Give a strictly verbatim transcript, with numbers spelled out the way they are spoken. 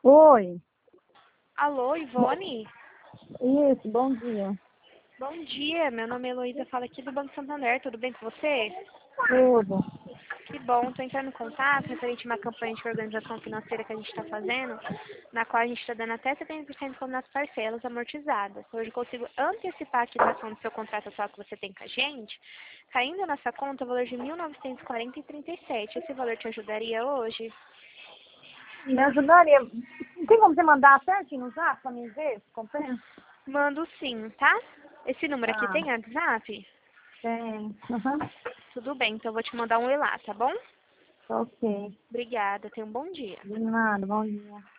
Oi, Alô, Ivone? isso, bom dia. Bom dia, meu nome é Heloísa, falo aqui do Banco Santander, tudo bem com você? Tudo. Que bom, estou entrando em contato referente a uma campanha de organização financeira que a gente está fazendo, na qual a gente está dando até setenta por cento como nas parcelas amortizadas. Hoje eu consigo antecipar a quitação do seu contrato atual que você tem com a gente, caindo nessa conta o valor de mil novecentos e quarenta reais e trinta e sete centavos. Esse valor te ajudaria hoje? Me ajudaria. Tem como você mandar certinho no zap pra mim ver se compensa? Mando sim, tá? Esse número aqui Ah, tem WhatsApp? tem. Uhum. Tudo bem, então eu vou te mandar um e lá, tá bom? Ok. Obrigada, tenha um bom dia. De nada, bom dia.